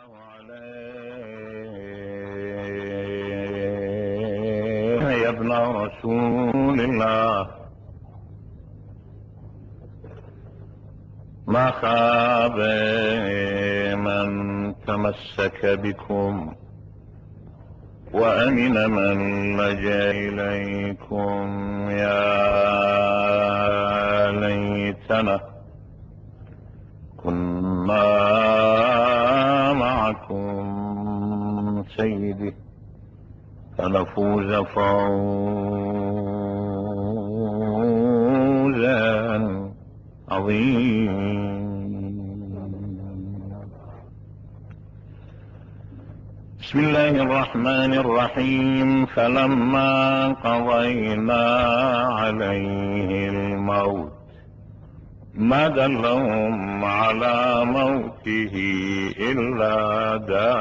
الله عليه يا ابن رسول الله، ما خاب من تمسك بكم وأمن من لجأ إليكم. يا ليتنا كنا معكم سيدي فنفوز فوزا عظيما. بسم الله الرحمن الرحيم. فلما قضينا عليه الموت ما دلهم على موته إلا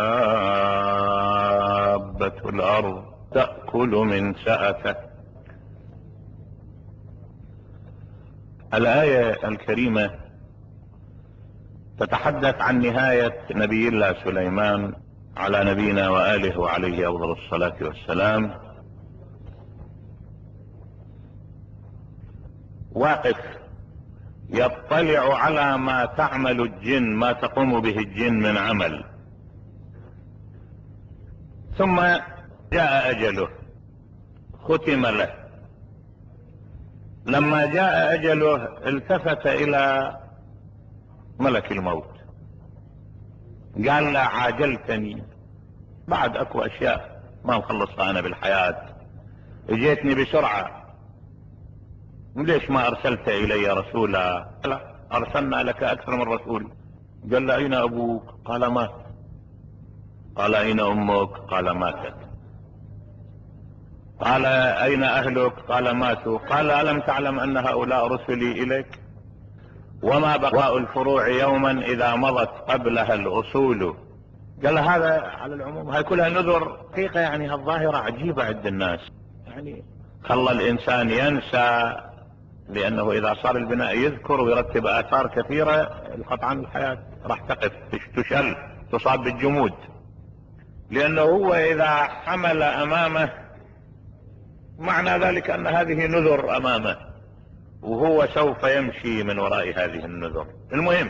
دابة الأرض تأكل من سأته. الآية الكريمة تتحدث عن نهاية نبي الله سليمان على نبينا وآله وعليه أفضل الصلاة والسلام. واقف يطلع على ما تعمل الجن، ما تقوم به الجن من عمل، ثم جاء أجله ختم له. لما جاء أجله التفت إلى ملك الموت قال له عاجلتني، بعد اكو اشياء ما مخلصها انا بالحياة، اجيتني بسرعة، ليش ما ارسلت الي رسولا؟ لا، ارسلنا لك اكثر من رسول. قال له اين ابوك؟ قال مات. قال اين امك؟ قال ماتت. قال اين اهلك؟ قال ماتوا. قال الم تعلم ان هؤلاء رسلي اليك؟ وما بقاء الفروع يوما اذا مضت قبلها الاصول. قال هذا على العموم، هاي كلها نذر حقيقة. يعني هالظاهرة عجيبة عند الناس، يعني خلى الانسان ينسى، لانه اذا صار البناء يذكر ويرتب اثار كثيرة قطعا الحياة راح تقف تشل تصاب بالجمود، لانه هو اذا حمل امامه معنى ذلك ان هذه نذر امامه، وهو سوف يمشي من وراء هذه النذر. المهم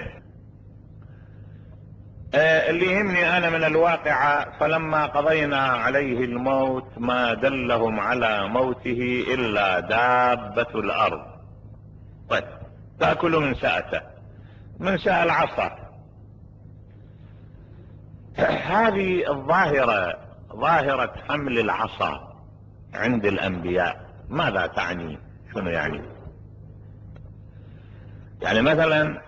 اللي يهمني انا من الواقعة، فلما قضينا عليه الموت ما دلهم على موته الا دابة الارض. طيب، تأكل من سأته، من ساء العصا. هذه الظاهرة، ظاهرة حمل العصا عند الانبياء، ماذا تعني؟ شنو يعني؟ يعني مثلا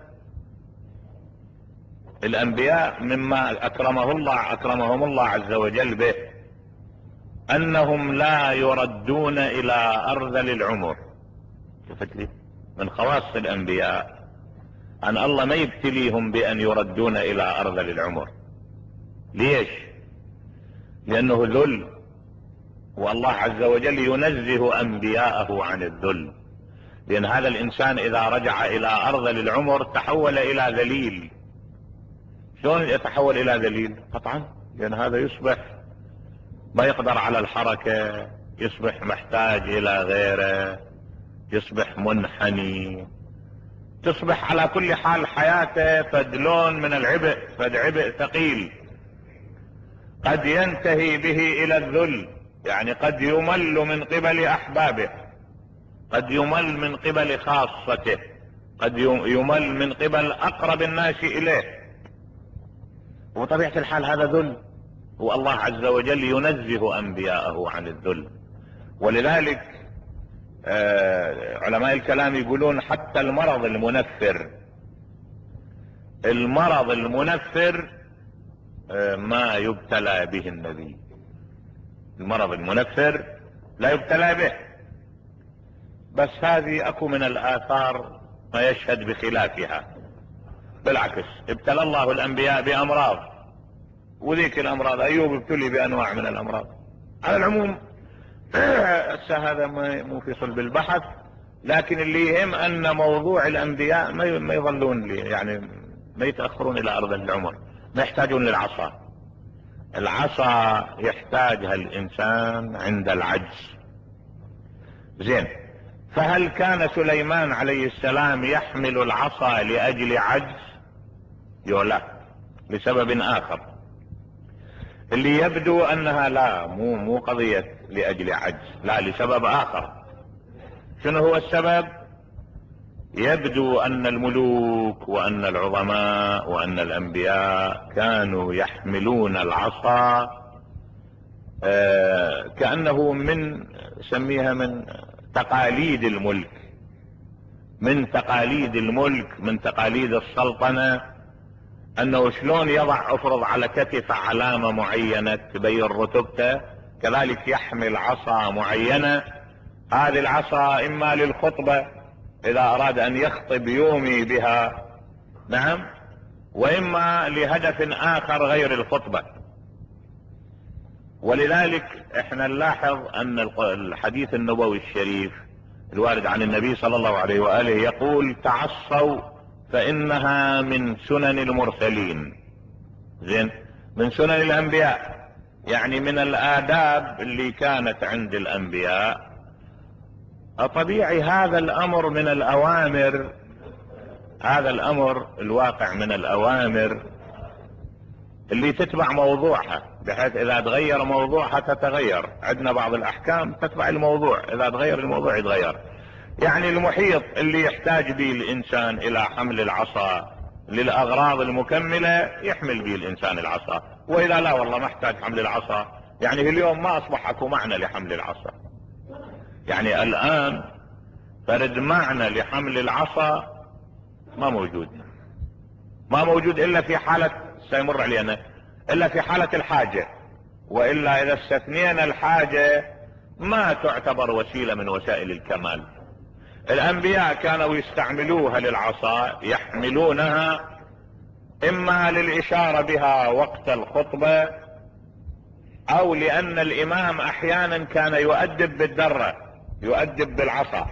الانبياء مما اكرمهم الله عز وجل به انهم لا يردون الى ارذل العمر. شفت لي من خواص الانبياء ان الله ما يبتليهم بان يردون الى ارذل العمر. ليش؟ لانه ذل، والله عز وجل ينزه انبياءه عن الذل، لان هذا الانسان اذا رجع الى ارذل العمر تحول الى ذليل. شلون يتحول الى ذليل؟ قطعا لان هذا يصبح ما يقدر على الحركة، يصبح محتاج الى غيره، يصبح منحني، تصبح على كل حال حياته فدلون من العبء، فد عبء ثقيل قد ينتهي به الى الذل. يعني قد يمل من قبل احبابه، قد يمل من قبل خاصته، قد يمل من قبل اقرب الناس اليه، وطبيعة الحال هذا ذل، والله عز وجل ينزه انبياءه عن الذل. ولذلك علماء الكلام يقولون حتى المرض المنفر ما يبتلى به النبي. المرض المنفر لا يبتلى به، بس هذه اكو من الاثار ما يشهد بخلافها. بالعكس ابتلى الله الانبياء بامراض، وذيك الامراض ايوب ابتلي بانواع من الامراض. على العموم هذا مو في صلب البحث، لكن اللي يهم ان موضوع الانبياء ما يظلون يعني ما يتأخرون الى ارض العمر. ما يحتاجون للعصا. العصا يحتاجها الانسان عند العجز. زين، فهل كان سليمان عليه السلام يحمل العصا لاجل عجز؟ لا، لسبب اخر اللي يبدو انها لا، مو قضية لاجل عجز، لا، لسبب اخر. شنو هو السبب؟ يبدو ان الملوك وان العظماء وان الانبياء كانوا يحملون العصا كأنه من سميها من تقاليد الملك، من تقاليد الملك، من تقاليد السلطنة، انه شلون يضع افرض على كتف علامة معينة تبين رتبته، كذلك يحمل عصا معينة. هذه العصا اما للخطبة اذا اراد ان يخطب يومي بها، نعم، واما لهدف اخر غير الخطبة. ولذلك احنا نلاحظ ان الحديث النبوي الشريف الوارد عن النبي صلى الله عليه وآله يقول: تعصوا فانها من سنن المرسلين. زين، من سنن الانبياء، يعني من الاداب اللي كانت عند الانبياء. طبيعي هذا الامر من الاوامر، هذا الامر الواقع من الاوامر اللي تتبع موضوعها، بحيث اذا تغير موضوعها تتغير. عندنا بعض الاحكام تتبع الموضوع، اذا تغير الموضوع يتغير. يعني المحيط اللي يحتاج به الانسان الى حمل العصا للاغراض المكملة يحمل به الانسان العصا، واذا لا والله ما احتاج حمل العصا، يعني اليوم ما اصبح اكو معنى لحمل العصا. يعني الان فرد معنى لحمل العصا ما موجود، ما موجود الا في حالة سيمر علينا، الا في حالة الحاجة، والا اذا استثنينا الحاجة ما تعتبر وسيلة من وسائل الكمال. الانبياء كانوا يستعملوها للعصا، يحملونها اما للاشارة بها وقت الخطبة، او لان الامام احيانا كان يؤدب بالدرة، يؤدب بالعصا.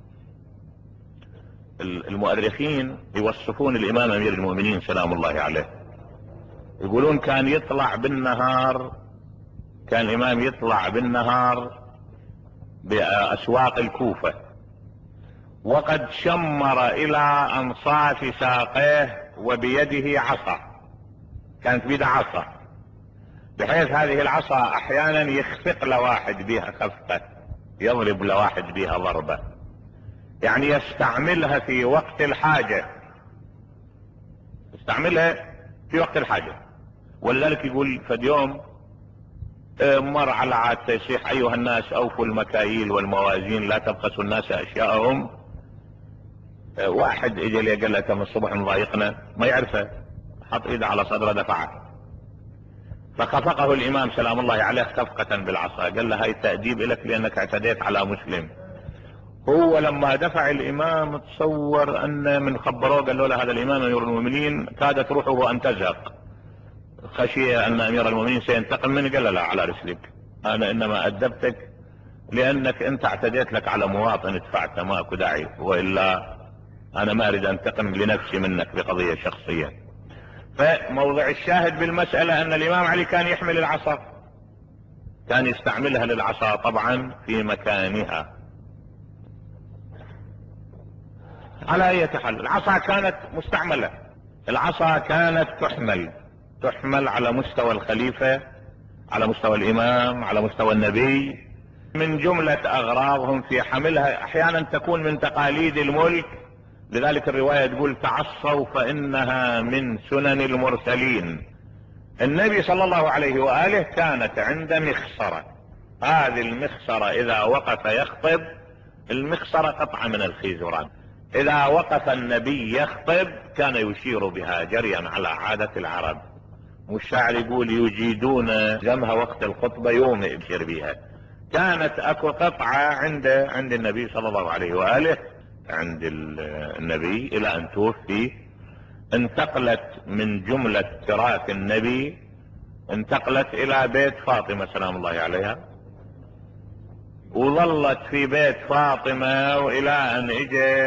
المؤرخين يوصفون الامام امير المؤمنين سلام الله عليه، يقولون كان يطلع بالنهار، كان الامام يطلع بالنهار باسواق الكوفة وقد شمر الى انصاف ساقيه وبيده عصا، كانت بيده عصا، بحيث هذه العصا احيانا يخفق لواحد بها خفقة، يضرب لواحد بها ضربة، يعني يستعملها في وقت الحاجة، يستعملها في وقت الحاجة. ولذلك يقول فد يوم مر على عادته يصيح: ايها الناس اوفوا المكاييل والموازين لا تبخسوا الناس اشياءهم. واحد اجى لي قال له: كم الصبح مضايقنا، ما يعرفه، حط ايده على صدره دفعه، فخفقه الامام سلام الله عليه خفقة بالعصا، قال له: هاي تأديب لك لانك اعتديت على مسلم. هو لما دفع الامام تصور ان من خبروه قال له: هذا الامام امير المؤمنين كادت روحه ان تزهق، خشي ان امير المؤمنين سينتقم منه. قال له: لا، على رسلك، انا انما ادبتك لانك انت اعتديت لك على مواطن دفعته، ماكو داعي، والا انا ما اريد انتقم لنفسي منك بقضية شخصية. فموضع الشاهد بالمسألة ان الامام علي كان يحمل العصا، كان يستعملها للعصا طبعا في مكانها. على اي حال العصا كانت مستعملة، العصا كانت تحمل على مستوى الخليفة، على مستوى الامام، على مستوى النبي. من جملة اغراضهم في حملها احيانا تكون من تقاليد الملك، لذلك الرواية تقول: تعصوا فانها من سنن المرسلين. النبي صلى الله عليه وآله كانت عنده مخصرة، هذه المخصرة اذا وقف يخطب، المخصرة قطعة من الخيزران، اذا وقف النبي يخطب كان يشير بها جريا على عادة العرب. والشاعر يقول: يجيدون جمها وقت الخطبة يوم يبشر بها. كانت اكو قطعة عند النبي صلى الله عليه وآله، عند النبي الى ان توفي، انتقلت من جملة تراث النبي، انتقلت الى بيت فاطمة سلام الله عليها، وظلت في بيت فاطمة والى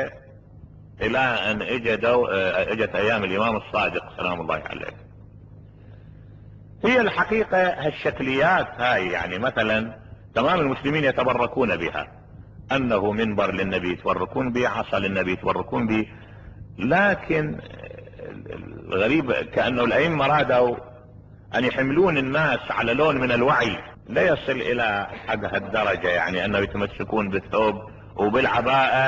ان اجت ايام الامام الصادق سلام الله عليه. هي الحقيقة هالشكليات هاي يعني مثلا تمام المسلمين يتبركون بها، انه منبر للنبي يتبركون به، عصا للنبي يتبركون به، لكن الغريب كأنه الأئمة رادوا ان يحملون الناس على لون من الوعي لا يصل الى حد هالدرجة، يعني انه يتمسكون بالثوب وبالعباءة.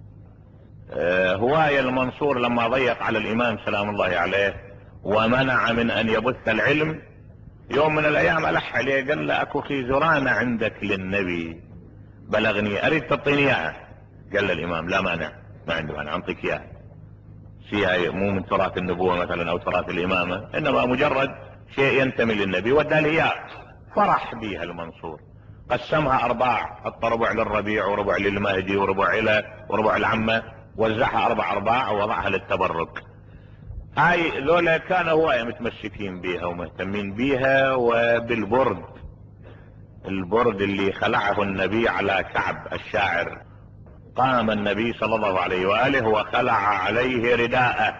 هواية المنصور لما ضيق على الامام سلام الله عليه ومنع من ان يبث العلم، يوم من الايام الح عليه قال له اكو خيزران عندك للنبي بلغني اريد تعطيني اياها. قال له الامام لا مانع، ما عنده مانع اعطيك اياها، شيء مو من تراث النبوة مثلا او تراث الامامة، انما مجرد شيء ينتمي للنبي، ودى اياه. فرح بيها المنصور، قسمها ارباع، حط ربع للربيع وربع للمهدي وربع له وربع العمة، وزعها ارباع ووضعها للتبرك. هاي لولا كان هواية متمسكين بيها ومهتمين بيها. وبالبرد، البرد اللي خلعه النبي على كعب الشاعر، قام النبي صلى الله عليه وآله وخلع عليه رداءه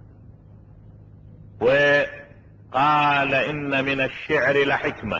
وقال إن من الشعر لحكمة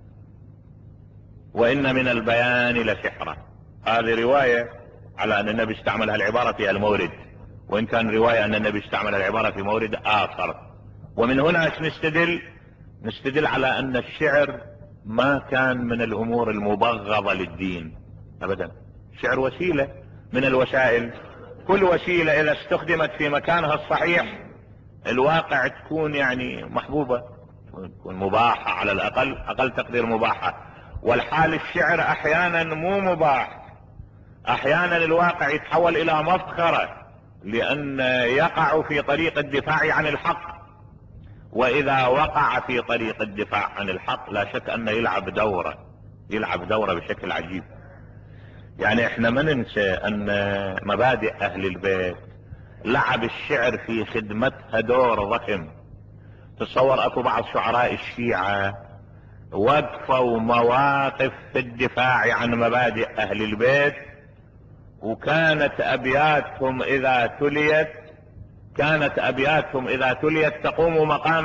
وإن من البيان لسحرة. هذه رواية على أن النبي استعمل العبارة في المورد، وإن كان رواية أن النبي استعمل العبارة في مورد آخر. ومن هنا نستدل على أن الشعر ما كان من الأمور المبغضة للدين أبدا. الشعر وسيلة من الوسائل، كل وسيلة إذا استخدمت في مكانها الصحيح الواقع تكون يعني محبوبة، تكون مباحة، على الأقل أقل تقدير مباحة. والحال الشعر أحيانا مو مباح، أحيانا الواقع يتحول إلى مفخرة، لأن يقع في طريق الدفاع عن الحق. وإذا وقع في طريق الدفاع عن الحق لا شك أنه يلعب دورة بشكل عجيب. يعني احنا ما ننسى أن مبادئ أهل البيت لعب الشعر في خدمتها دور ضخم. تصور أكو بعض شعراء الشيعة وقفوا مواقف في الدفاع عن مبادئ أهل البيت، وكانت أبياتهم إذا تليت تقوم مقام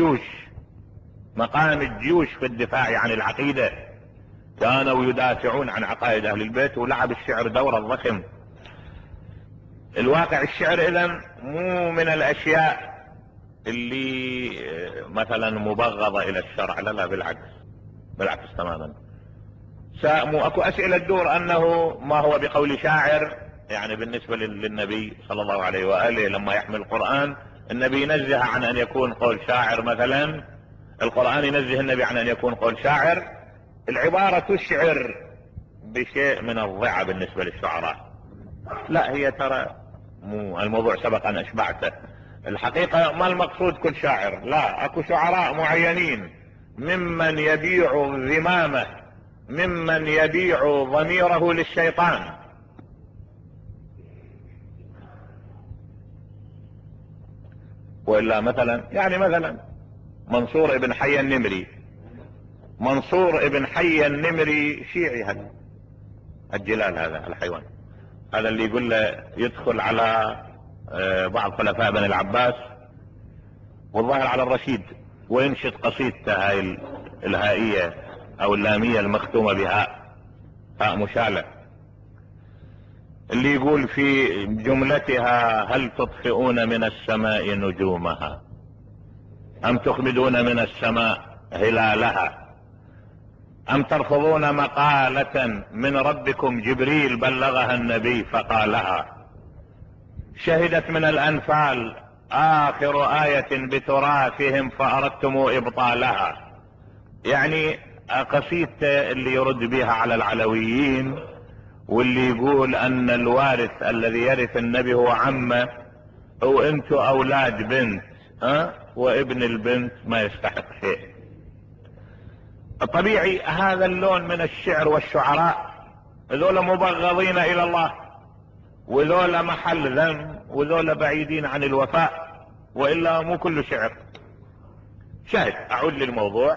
الجيوش في الدفاع عن العقيدة. كانوا يدافعون عن عقائد أهل البيت، ولعب الشعر دورا ضخم. الواقع الشعر إذن مو من الأشياء اللي مثلا مبغضة إلى الشرع، لا بالعكس تماما. اكو أسئلة تدور أنه ما هو بقول شاعر، يعني بالنسبة للنبي صلى الله عليه وآله لما يحمل القرآن، النبي ينزه عن أن يكون قول شاعر مثلا، القرآن ينزه النبي عن أن يكون قول شاعر. العبارة تشعر بشيء من الضعة بالنسبة للشعراء. لا، هي ترى مو الموضوع سبق أن أشبعته. الحقيقة ما المقصود كل شاعر، لا، أكو شعراء معينين ممن يبيع ذمامه، ممن يبيع ضميره للشيطان. وإلا مثلا منصور ابن حي النمري شيعي، هذا الجلال، هذا الحيوان، هذا اللي يقول له يدخل على بعض خلفاء بني العباس والظاهر على الرشيد وينشد قصيدته هاي الهائية او اللامية المختومة بهاء مشالة، اللي يقول في جملتها: هل تطفئون من السماء نجومها ام تخمدون من السماء هلالها ام ترفضون مقالة من ربكم جبريل بلغها النبي فقالها، شهدت من الانفال اخر آية بتراثهم فاردتم ابطالها. يعني قصيدته اللي يرد بها على العلويين، واللي يقول ان الوارث الذي يرث النبي هو عمه، وانتوا اولاد بنت، وابن البنت ما يستحق شيء. طبيعي هذا اللون من الشعر والشعراء، ذولا مبغضين الى الله، وذولا محل ذنب، وذولا بعيدين عن الوفاء، وإلا مو كل شعر. شاهد، أعود للموضوع.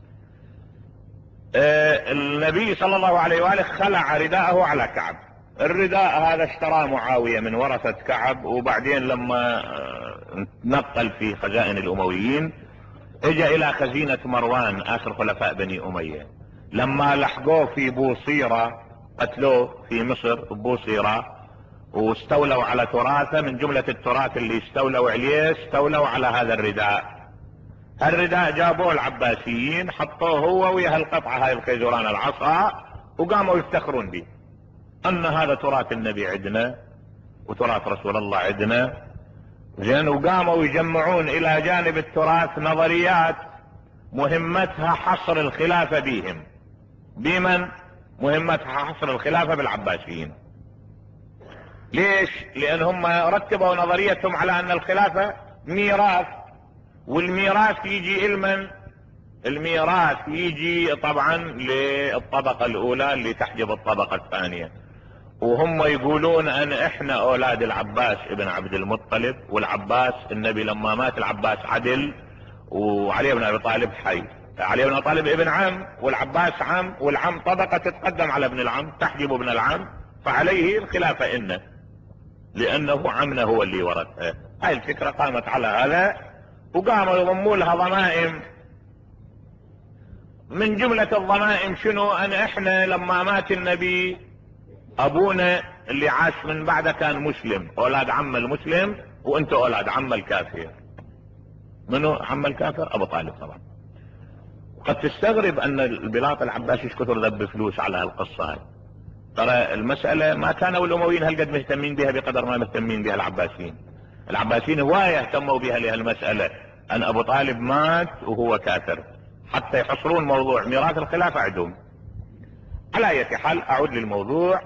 النبي صلى الله عليه وآله خلع رداءه على كعب. الرداء هذا اشتراه معاوية من ورثة كعب، وبعدين لما نقل في خزائن الأمويين اجى الى خزينة مروان اخر خلفاء بني امية، لما لحقوه في بوصيرة قتلوه في مصر بوصيرة، واستولوا على تراثه. من جملة التراث اللي استولوا عليه استولوا على هذا الرداء. الرداء جابوه العباسيين، حطوه هو ويا هالقطعة هاي الخيزران العصا، وقاموا يفتخرون به ان هذا تراث النبي عندنا وتراث رسول الله عندنا. زين، وقاموا يجمعون الى جانب التراث نظريات مهمتها حصر الخلافة بهم. بمن؟ مهمتها حصر الخلافة بالعباسيين. ليش؟ لان هم رتبوا نظريتهم على ان الخلافة ميراث، والميراث يجي المن؟ الميراث يجي طبعا للطبقة الاولى اللي تحجب الطبقة الثانية. وهم يقولون ان احنا اولاد العباس ابن عبد المطلب، والعباس النبي لما مات العباس عدل، وعلي بن ابي طالب حي. علي بن ابي طالب ابن عم، والعباس عم، والعم طبقة تتقدم على ابن العم تحجب ابن العم، فعليه الخلافة إنه لانه عمنا هو اللي ورثها. هاي الفكرة قامت على هذا، وقاموا يضموا لها ضمائم. من جملة الضمائم شنو؟ ان احنا لما مات النبي ابونا اللي عاش من بعده كان مسلم، اولاد عم المسلم، وانتوا اولاد عم الكافر. منو عم الكافر؟ ابو طالب طبعا. قد تستغرب ان البلاط العباسي ايش كثر ذب فلوس على هالقصة هاي. ترى المسألة ما كانوا الامويين هالقد مهتمين بها بقدر ما مهتمين بها العباسيين. العباسيين هواية اهتموا بها لهالمسألة، ان ابو طالب مات وهو كافر، حتى يحصرون موضوع ميراث الخلافة عندهم. على اي حال اعود للموضوع.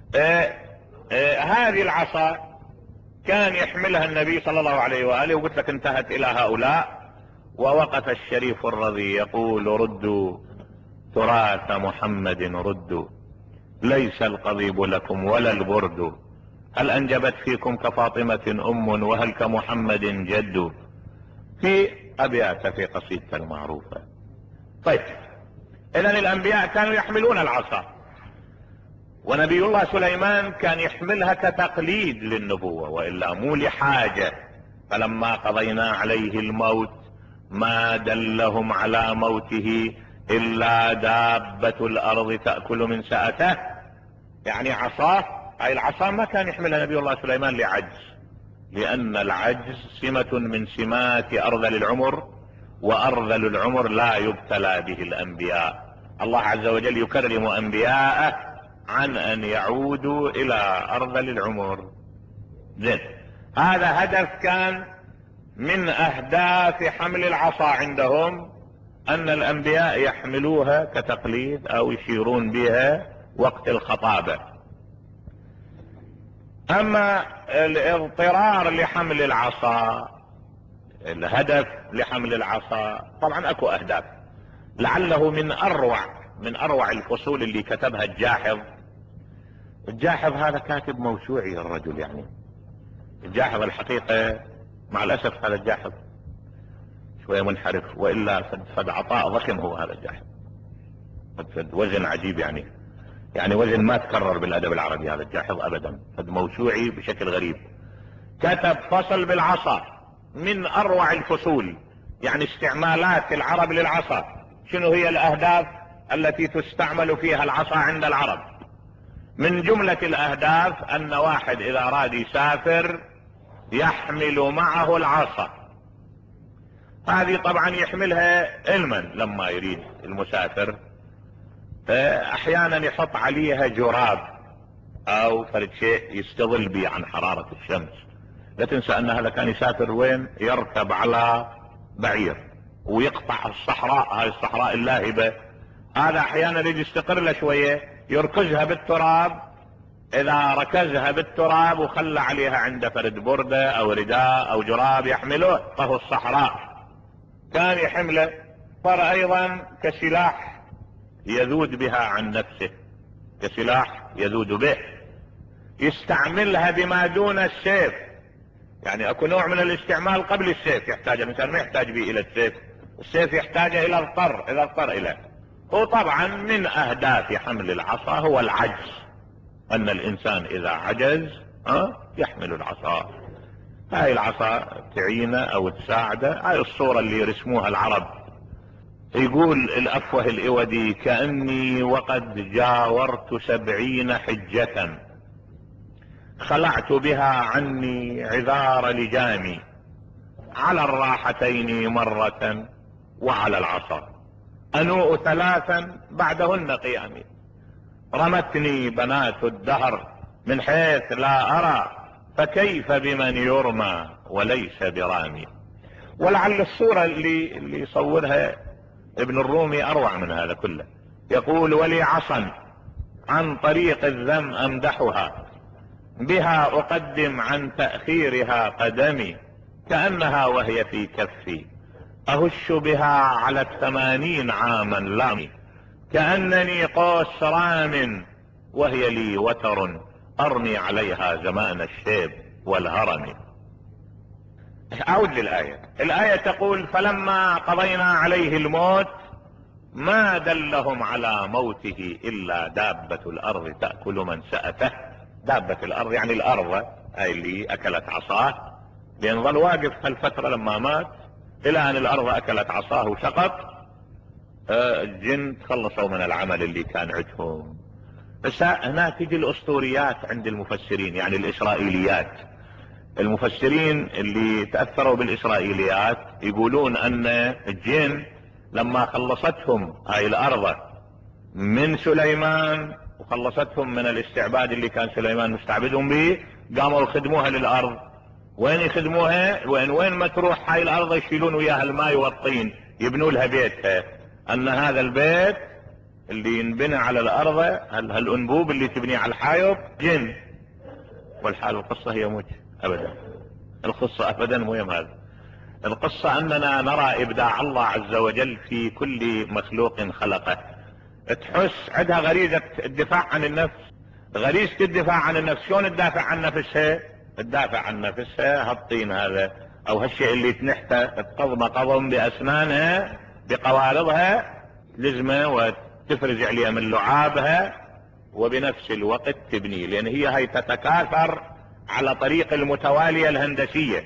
هذه العصا كان يحملها النبي صلى الله عليه وآله، وقلت لك انتهت الى هؤلاء. ووقف الشريف الرضي يقول: ردوا تراث محمد ردوا، ليس القضيب لكم ولا البرد، هل انجبت فيكم كفاطمة ام وهل كمحمد جد، في ابيات في قصيدة المعروفة. طيب، اذن الانبياء كانوا يحملون العصا، ونبي الله سليمان كان يحملها كتقليد للنبوة والا مو لحاجة. فلما قضينا عليه الموت ما دلهم على موته الا دابة الارض تأكل من سأته. يعني عصاه، هاي العصا ما كان يحملها نبي الله سليمان لعجز، لان العجز سمة من سمات ارذل العمر، وارذل العمر لا يبتلى به الانبياء. الله عز وجل يكرم انبياءه عن ان يعودوا الى ارذل العمر. زين، هذا هدف كان من اهداف حمل العصا عندهم، ان الانبياء يحملوها كتقليد او يشيرون بها وقت الخطابة. اما الاضطرار لحمل العصا، الهدف لحمل العصا طبعا اكو اهداف، لعله من اروع الفصول اللي كتبها الجاحظ. الجاحظ هذا كاتب موسوعي الرجل، يعني الجاحظ الحقيقة مع الاسف هذا الجاحظ شوية منحرف، والا فد عطاء ضخم هو هذا الجاحظ، فد وزن عجيب، يعني وزن ما تكرر بالادب العربي هذا الجاحظ ابدا، فد موسوعي بشكل غريب. كتب فصل بالعصا من اروع الفصول، يعني استعمالات العرب للعصا، شنو هي الاهداف التي تستعمل فيها العصا عند العرب. من جملة الاهداف ان واحد اذا اراد يسافر يحمل معه العصا. هذه طبعا يحملها علما لما يريد المسافر، احيانا يحط عليها جراب او فرد شيء يستظل به عن حرارة الشمس. لا تنسى ان هذا كان يسافر وين؟ يركب على بعير ويقطع الصحراء، هاي الصحراء اللاهبة. هذا احيانا يجي يستقر له شوية يركزها بالتراب، اذا ركزها بالتراب وخلى عليها عنده فرد بردة او رداء او جراب يحمله طهو الصحراء كان يحمله. صار ايضا كسلاح يذود بها عن نفسه، كسلاح يذود به، يستعملها بما دون السيف. يعني اكو نوع من الاستعمال قبل السيف يحتاج الانسان، ما يحتاج به الى السيف، السيف يحتاج الى الطر اذا اضطر اليه. وطبعا من اهداف حمل العصا هو العجز، ان الانسان اذا عجز يحمل العصا. هاي العصا تعينه او تساعده. هاي الصورة اللي يرسموها العرب. يقول الافوه الاودي: كأني وقد جاورت 70 حجة، خلعت بها عني عذار لجامي، على الراحتين مرة وعلى العصا، انوء 3 بعدهن قيامي، رمتني بنات الدهر من حيث لا ارى، فكيف بمن يرمى وليس برامي. ولعل الصورة اللي يصورها ابن الرومي اروع من هذا كله. يقول: ولي عصا عن طريق الذم امدحها، بها اقدم عن تأخيرها قدمي، كأنها وهي في كفي اهش بها على 80 عاما لامي، كأنني قوس رام وهي لي وتر ارمي عليها زمان الشيب والهرم. اعود للآية. الآية تقول: فلما قضينا عليه الموت ما دلهم على موته الا دابة الارض تأكل من سأته. دابة الارض يعني الارض هاي اللي اكلت عصاه، لان ظل واقف هالفترة لما مات الى ان الارض اكلت عصاه وسقط. الجن تخلصوا من العمل اللي كان عندهم. بس هنا تجي الاسطوريات عند المفسرين، يعني الاسرائيليات. المفسرين اللي تأثروا بالاسرائيليات يقولون ان الجن لما خلصتهم هاي الارض من سليمان وخلصتهم من الاستعباد اللي كان سليمان مستعبدهم به، قاموا يخدموها للارض. وين يخدموها؟ وين ما تروح هاي الارض يشيلون وياها الماء والطين، يبنوا لها بيتها. ان هذا البيت اللي ينبنى على الارض، هالانبوب اللي تبنيه على الحائط، جن. والحال القصة هي مش ابدا، القصة ابدا مو هذا. القصة اننا نرى ابداع الله عز وجل في كل مخلوق خلقه. تحس عندها غريزة الدفاع عن النفس، غريزة الدفاع عن النفس. شلون تدافع عن نفسها؟ تدافع عن نفسها هالطين هذا او هالشيء اللي تنحته، تقضم قضم باسنانها بقوارضها لزمه وتفرز عليها من لعابها، وبنفس الوقت تبني، لان هي تتكاثر على طريق المتوالية الهندسية.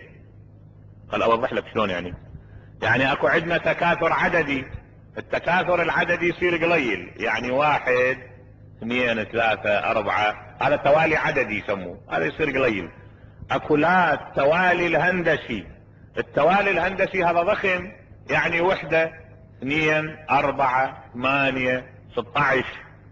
خل اوضح لك شلون يعني اكو عندنا تكاثر عددي. التكاثر العددي يصير قليل، يعني 1 2 3 4، هذا توالي عددي يسموه، هذا يصير قليل. اكو لا التوالي الهندسي. التوالي الهندسي هذا ضخم، يعني 1 2 4 8 16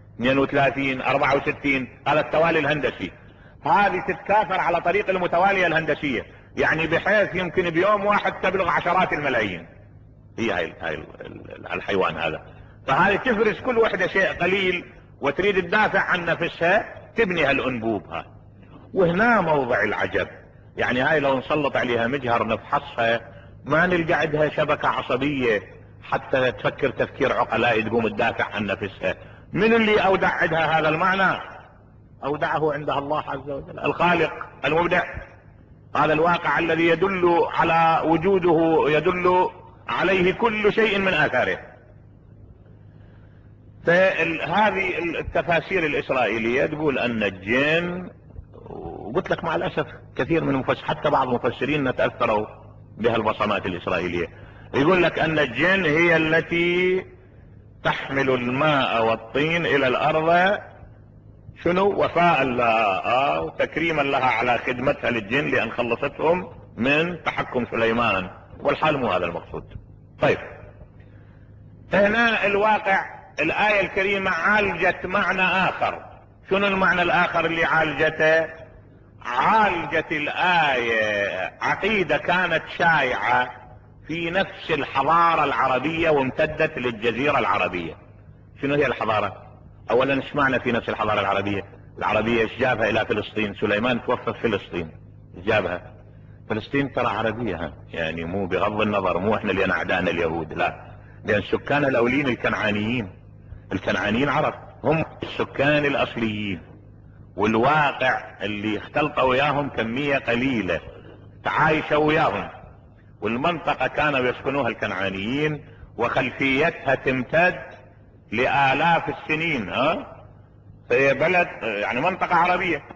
32 64، هذا التوالي الهندسي. هذه تتكاثر على طريق المتوالية الهندسية، يعني بحيث يمكن بيوم واحد تبلغ عشرات الملايين. هي هاي الحيوان هذا. فهذه تفرز كل وحدة شيء قليل وتريد تدافع عن نفسها، تبني هالانبوبها. وهنا موضع العجب، يعني هاي لو نسلط عليها مجهر نفحصها ما نلقى عندها شبكة عصبية حتى تفكر تفكير عقلاء تقوم تدافع عن نفسها. من اللي اودع عندها هذا المعنى؟ اودعه عندها الله عز وجل الخالق المبدع. هذا الواقع الذي يدل على وجوده، يدل عليه كل شيء من آثاره. فهذه التفاسير الإسرائيلية تقول أن الجن، وقلت لك مع الأسف كثير من المفسرين حتى بعض المفسرين تأثروا بها البصمات الإسرائيلية، يقول لك أن الجن هي التي تحمل الماء والطين إلى الأرض، شنو؟ وفاء لها وتكريما لها على خدمتها للجن لأن خلصتهم من تحكم سليمان، والحال مو هذا المقصود. طيب، هنا الواقع الآية الكريمة عالجت معنى آخر. شنو المعنى الآخر اللي عالجته؟ عالجت الآية عقيدة كانت شائعة في نفس الحضارة العربية وامتدت للجزيرة العربية. شنو هي الحضارة؟ اولا ايش معنى في نفس الحضارة العربية؟ العربية ايش جابها الى فلسطين؟ سليمان توفى في فلسطين، ايش جابها؟ فلسطين ترى عربية، يعني مو بغض النظر، مو احنا اللي اعدائنا اليهود، لا، لان سكان الاولين الكنعانيين عرب، هم السكان الاصليين، والواقع اللي اختلطوا وياهم كمية قليلة تعايشوا وياهم، والمنطقة كانوا يسكنوها الكنعانيين وخلفيتها تمتد لآلاف السنين. فهي بلد يعني منطقة عربية،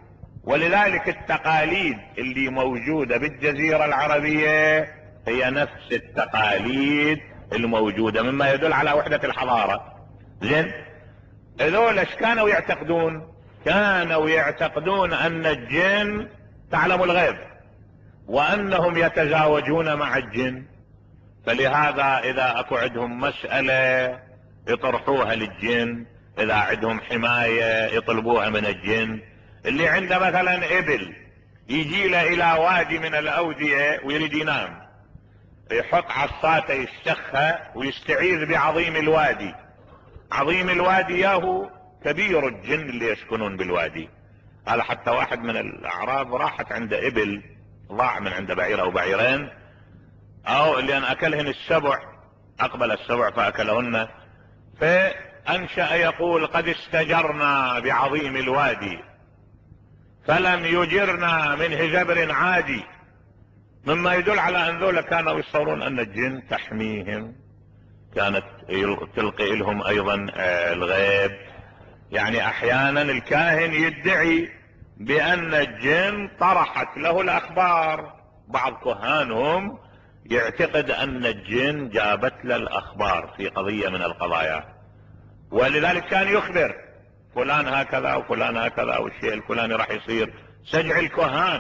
ولذلك التقاليد اللي موجودة بالجزيرة العربية هي نفس التقاليد الموجودة، مما يدل على وحدة الحضارة. زين، هذول ايش كانوا يعتقدون؟ كانوا يعتقدون ان الجن تعلم الغيب، وانهم يتزاوجون مع الجن. فلهذا اذا اكو عندهم مسألة يطرحوها للجن، اذا عندهم حماية يطلبوها من الجن. اللي عنده مثلا ابل يجي له الى وادي من الاودية ويريد ينام، يحط عصاته يستخها ويستعيذ بعظيم الوادي. عظيم الوادي ياهو كبير الجن اللي يسكنون بالوادي. هذا حتى واحد من الاعراب راحت عنده ابل، ضاع من عنده بعير او بعيرين، او لان اكلهن السبع، اقبل السبع فاكلهن، فانشأ يقول قد استجرنا بعظيم الوادي فلم يجرنا من هجبر عادي، مما يدل على ان ذولا كانوا يتصورون ان الجن تحميهم، كانت تلقي لهم ايضا الغيب. يعني احيانا الكاهن يدعي بان الجن طرحت له الاخبار، بعض كهانهم يعتقد ان الجن جابت له الاخبار في قضية من القضايا، ولذلك كان يخبر فلان هكذا وفلان هكذا والشيء الفلاني راح يصير. سجع الكهان.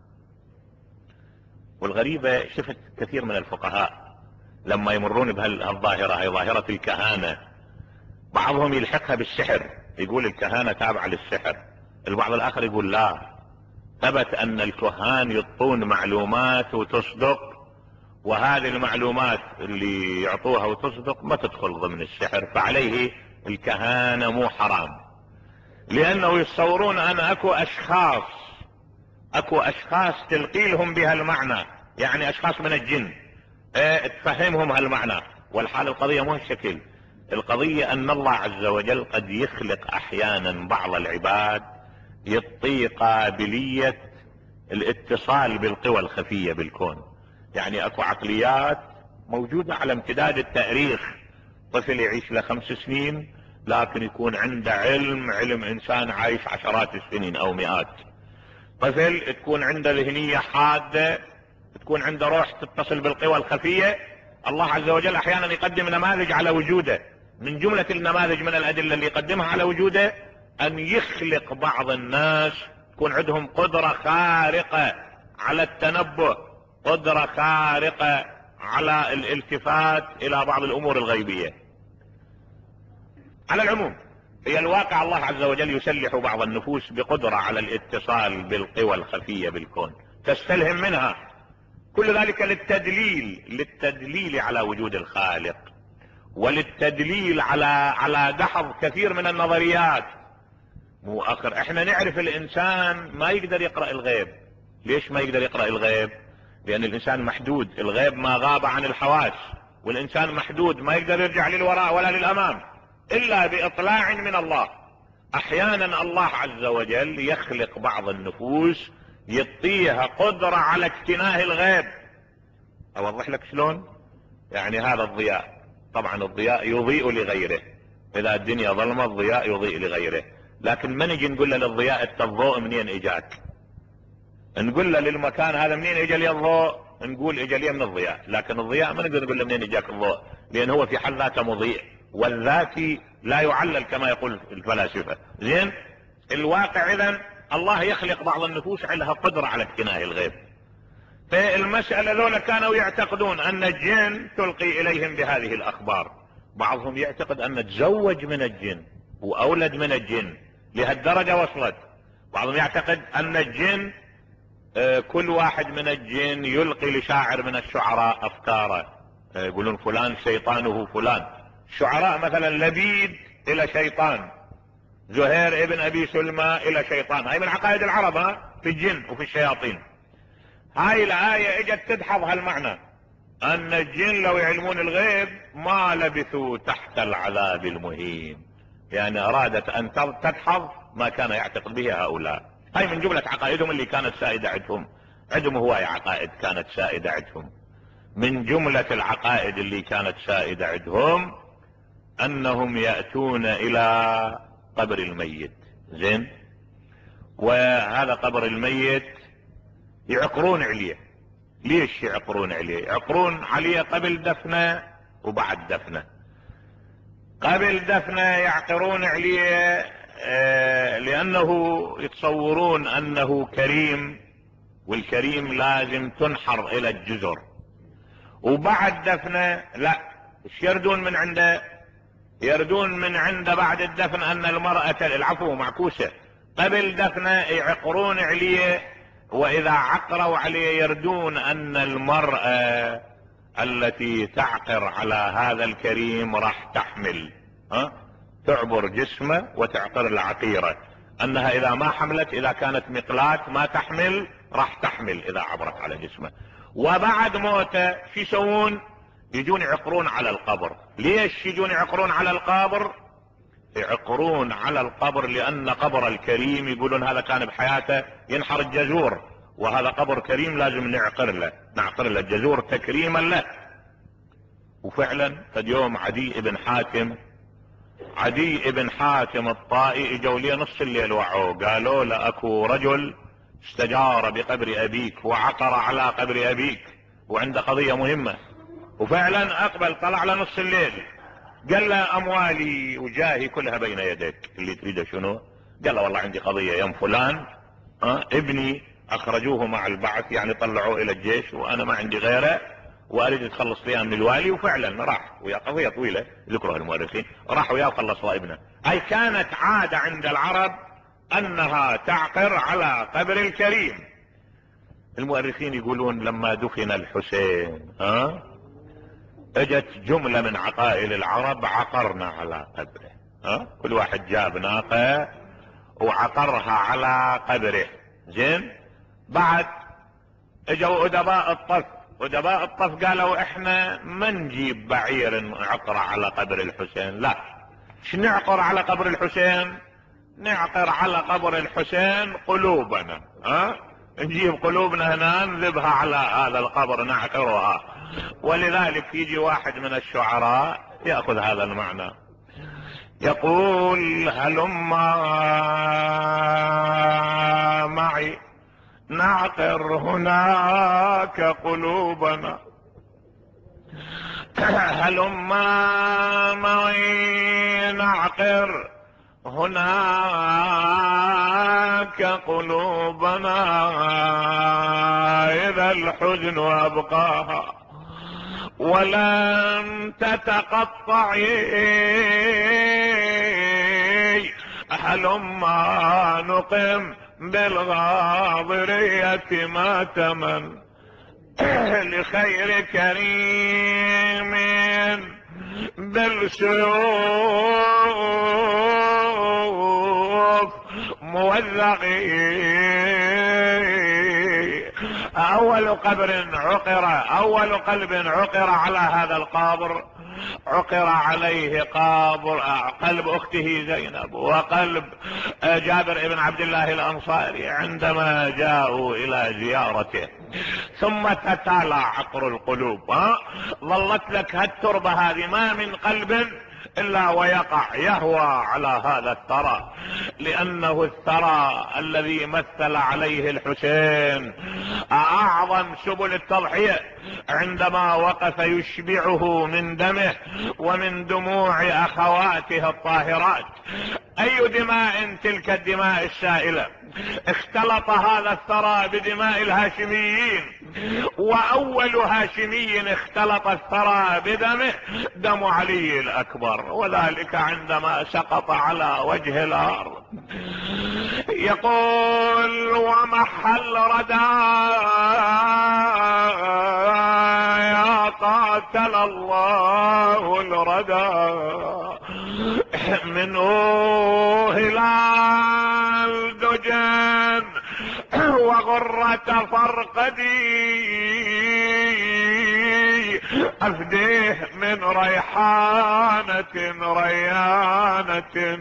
والغريبة شفت كثير من الفقهاء لما يمرون بهالظاهرة، هي ظاهرة الكهانة، بعضهم يلحقها بالسحر، يقول الكهانة تابعة للسحر. البعض الاخر يقول لا، ثبت ان الكهان يعطون معلومات وتصدق، وهذه المعلومات اللي يعطوها وتصدق ما تدخل ضمن السحر، فعليه الكهانة مو حرام. لانه يتصورون ان اكو اشخاص تلقي لهم بها المعنى، يعني اشخاص من الجن تفهمهم هالمعنى، والحال القضية مو هالشكل. القضية ان الله عز وجل قد يخلق احيانا بعض العباد يعطيه قابلية الاتصال بالقوى الخفية بالكون. يعني اكو عقليات موجودة على امتداد التاريخ، طفل يعيش له 5 سنين لكن يكون عنده علم انسان عايش عشرات السنين او مئات. طفل تكون عنده ذهنية حادة، تكون عنده روح تتصل بالقوى الخفية. الله عز وجل احيانا يقدم نماذج على وجوده. من جملة النماذج من الادلة اللي يقدمها على وجوده ان يخلق بعض الناس تكون عندهم قدرة خارقة على التنبؤ، قدرة خارقة على الالتفات الى بعض الامور الغيبية. على العموم هي الواقع الله عز وجل يسلح بعض النفوس بقدرة على الاتصال بالقوى الخفية بالكون، تستلهم منها. كل ذلك للتدليل على وجود الخالق، وللتدليل على دحض كثير من النظريات. مو اخر احنا نعرف الانسان ما يقدر يقرأ الغيب. ليش ما يقدر يقرأ الغيب؟ لان الانسان محدود، الغيب ما غاب عن الحواس، والانسان محدود ما يقدر يرجع للوراء ولا للامام الا باطلاع من الله. احيانا الله عز وجل يخلق بعض النفوس يعطيها قدرة على اكتناه الغيب. اوضح لك شلون؟ يعني هذا الضياء، طبعا الضياء يضيء لغيره، اذا الدنيا ظلمة الضياء يضيء لغيره، لكن ما نجي نقول له للضياء انت الضوء منين اجاك؟ نقول له للمكان هذا منين اجى لي الضوء؟ نقول اجى لي من الضياء، لكن الضياء ما نقدر نقول له منين اجاك الضوء، لان هو في حد ذاته مضيء، والذاتي لا يعلل كما يقول الفلاسفة. زين، الواقع اذا الله يخلق بعض النفوس عندها قدرة على اكتناء الغيب. فالمسألة ذولا كانوا يعتقدون ان الجن تلقي اليهم بهذه الاخبار. بعضهم يعتقد ان تزوج من الجن واولد من الجن، لهالدرجة وصلت. بعضهم يعتقد ان الجن كل واحد من الجن يلقي لشاعر من الشعراء افكاره، يقولون فلان شيطانه فلان. الشعراء مثلا لبيد الى شيطان، زهير ابن ابي سلمى الى شيطان. هاي من عقائد العرب في الجن وفي الشياطين. هاي الآية اجت تدحض هالمعنى، ان الجن لو يعلمون الغيب ما لبثوا تحت العذاب المهين، يعني ارادت ان تدحض ما كان يعتقد به هؤلاء. هاي من جملة عقائدهم اللي كانت سائدة عندهم هواية عقائد كانت سائدة عندهم. من جملة العقائد اللي كانت سائدة عندهم انهم يأتون الى قبر الميت. زين، وهذا قبر الميت يعقرون عليه. ليش يعقرون عليه؟ يعقرون عليه قبل دفنه وبعد دفنه. قبل دفنه يعقرون عليه لانه يتصورون انه كريم، والكريم لازم تنحر الى الجزر. وبعد دفنه لا، ايش يردون من عنده؟ يردون من عنده بعد الدفن ان المرأة، العفو معكوسة، قبل دفنه يعقرون عليه، واذا عقروا عليه يردون ان المرأة التي تعقر على هذا الكريم راح تحمل، تعبر جسمه وتعقر العقيرة، انها اذا ما حملت، اذا كانت مقلاة ما تحمل، راح تحمل اذا عبرت على جسمه. وبعد موته شو يسوون؟ يجون يعقرون على القبر. ليش يجون يعقرون على القبر؟ يعقرون على القبر لان قبر الكريم يقولون هذا كان بحياته ينحر الجزور، وهذا قبر كريم لازم نعقر له الجزور تكريما له. وفعلا فد يوم عدي بن حاتم الطائي اجوا لي نص الليل وعوا، قالوا له اكو رجل استجار بقبر ابيك وعقر على قبر ابيك وعنده قضية مهمة. وفعلا اقبل طلع له نص الليل، قال له اموالي وجاهي كلها بين يديك، اللي تريده شنو؟ قال له والله عندي قضية يم فلان، ابني اخرجوه مع البعث، يعني طلعوه الى الجيش وانا ما عندي غيره، واريد اتخلص فيها من الوالي. وفعلا راح ويا، قضية طويلة ذكرها المؤرخين، راح وياه وخلصوا ابنه. اي كانت عادة عند العرب انها تعقر على قبر الكريم. المؤرخين يقولون لما دفن الحسين اجت جملة من عقائل العرب عقرنا على قبره، كل واحد جاب ناقة وعقرها على قبره. زين، بعد اجوا ادباء الطف قالوا احنا ما نجيب بعير نعقر على قبر الحسين، لا، شو نعقر على قبر الحسين؟ نعقر على قبر الحسين قلوبنا، نجيب قلوبنا هنا نذبها على هذا القبر نعقرها. ولذلك يجي واحد من الشعراء يأخذ هذا المعنى، يقول هلما معي نعقر هناك قلوبنا، هلما معي نعقر هناك قلوبنا، إذا الحزن أبقاها ولن تتقطعي، هلما نقم بالغاضرية ماتما لخير كريم بالسيوف موذقي. اول قلب عقر على هذا القبر عقر عليه قلب اخته زينب وقلب جابر بن عبد الله الانصاري عندما جاءوا الى زيارته. ثم تتالى عقر القلوب، ظلت لك هالتربة هذه ما من قلب الا ويقع يهوى على هذا الثرى، لانه الثرى الذي مثل عليه الحسين اعظم سبل التضحية، عندما وقف يشبعه من دمه ومن دموع اخواته الطاهرات. اي دماء تلك الدماء السائلة؟ اختلط هذا الثرى بدماء الهاشميين، واول هاشمي اختلط الثرى بدمه دم علي الاكبر، وذلك عندما سقط على وجه الارض. يقول ومحل يا قاتل الله الردى منه هلال دجن وغرة فرقدي، افديه من ريانة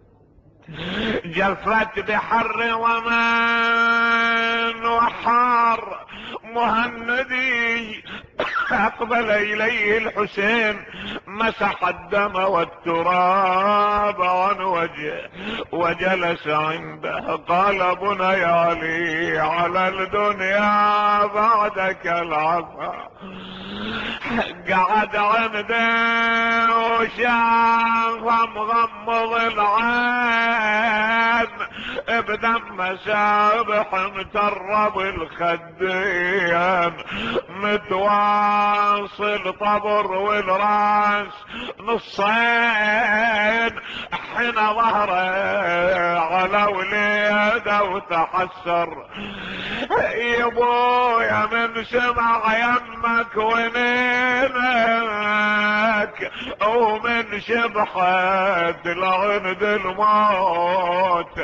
جفت بحر ومن وحار مهندي اقبل اليه الحسين مسح الدم والتراب عن وجهه وجلس عنده. قال بني علي على الدنيا بعدك العفا. قعد عنده وشاف مغمض العين بدم سابح مترب الخدين متواصل طبر والراس نصين حين ظهره على وليده وتحسر. يبويا من سمع يمك ونينك ومن شبحت لعند الموت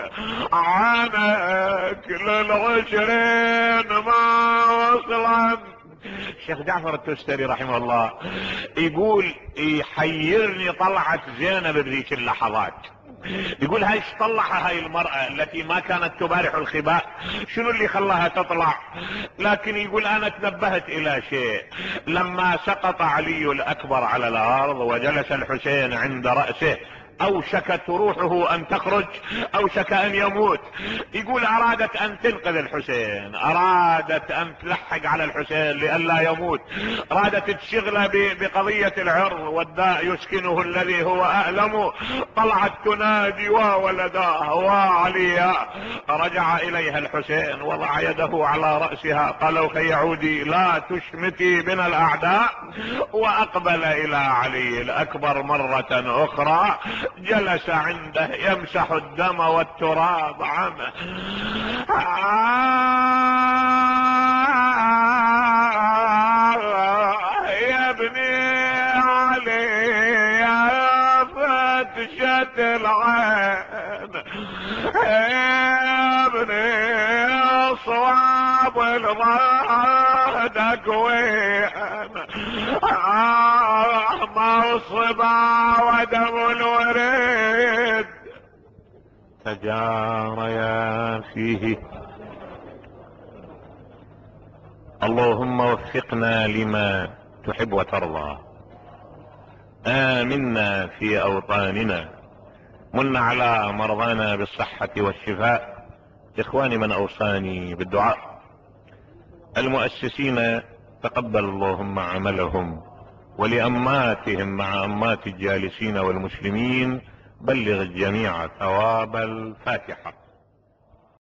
عنك للعشرين ما وصلت. الشيخ جعفر التستري رحمه الله يقول يحيرني طلعت زينب بذيك اللحظات. يقول هايش طلعها هاي المرأة التي ما كانت تبارح الخباء، شنو اللي خلاها تطلع؟ لكن يقول انا تنبهت الى شيء لما سقط علي الاكبر على الارض وجلس الحسين عند رأسه اوشكت روحه ان تخرج، اوشك ان يموت. يقول ارادت ان تنقذ الحسين، ارادت ان تلحق على الحسين لئلا يموت، ارادت تشغله بقضية العرض والداء يسكنه الذي هو األم. طلعت تنادي وولداه وعليا. رجع اليها الحسين وضع يده على رأسها قال اخي عودي لا تشمتي بنا الاعداء. واقبل الى علي الاكبر مرة اخرى جلس عنده يمسح الدم والتراب عنه. يا ابني علي يا فتشة العين، يا ابني صواب الضهد قوين ما الصبا ودم الوريد تجاريا فيه. اللهم وفقنا لما تحب وترضى. آمنا في أوطاننا. من على مرضانا بالصحة والشفاء. إخواني من أوصاني بالدعاء المؤسسين تقبل اللهم عملهم، ولأماتهم مع أمات الجالسين والمسلمين بلغ الجميع ثواب الفاتحة.